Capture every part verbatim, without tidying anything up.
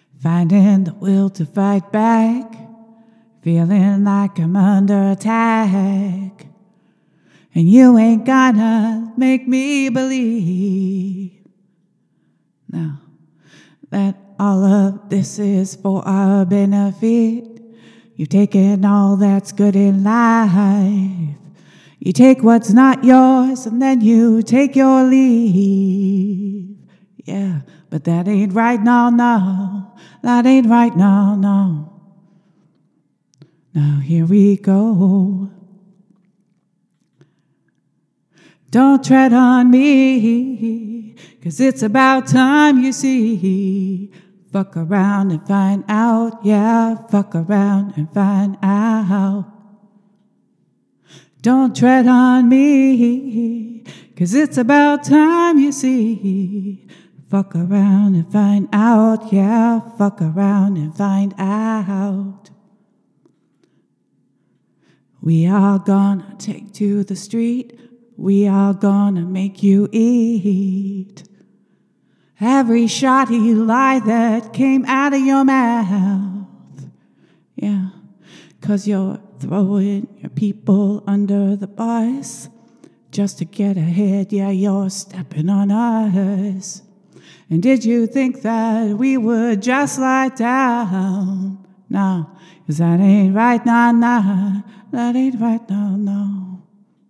Finding the will to fight back, feeling like I'm under attack. And you ain't gonna make me believe now that all of this is for our benefit. You've taken all that's good in life. You take what's not yours and then you take your leave. Yeah, but that ain't right now, no. That ain't right now, no. Now here we go. Don't tread on me, 'cause it's about time you see. Fuck around and find out, yeah, fuck around and find out. Don't tread on me, 'cause it's about time you see. Fuck around and find out, yeah, fuck around and find out. We are gonna take to the street, we are gonna make you eat every shoddy lie that came out of your mouth. Yeah, 'cause you're throwing your people under the bus just to get ahead, yeah, you're stepping on us. And did you think that we would just lie down? No, 'cause that ain't right now, nah. That ain't right now, no.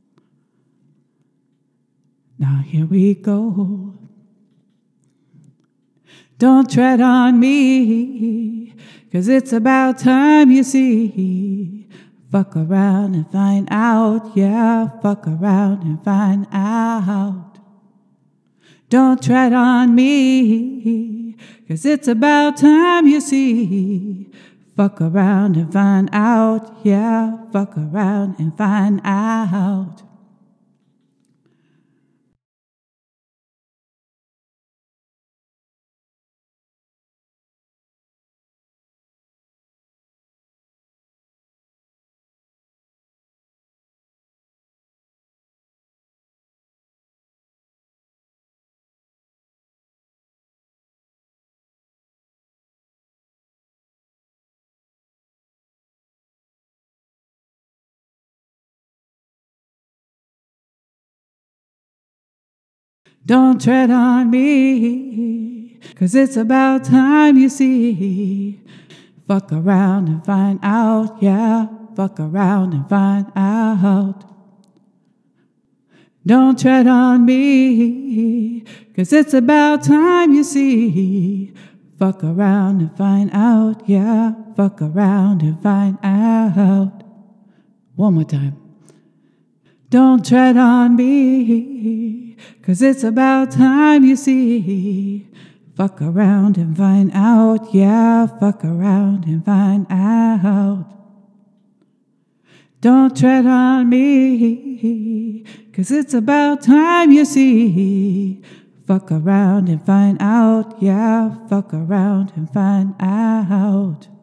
Now here we go. Don't tread on me, 'cause it's about time you see. Fuck around and find out, yeah, fuck around and find out. Don't tread on me, 'cause it's about time you see. Fuck around and find out, yeah, fuck around and find out. Don't tread on me, 'cause it's about time you see. Fuck around and find out, yeah, fuck around and find out. Don't tread on me, 'cause it's about time you see. Fuck around and find out, yeah, fuck around and find out. One more time. Don't tread on me, 'cause it's about time you see. Fuck around and find out, yeah, fuck around and find out. Don't tread on me, 'cause it's about time you see. Fuck around and find out, yeah, fuck around and find out.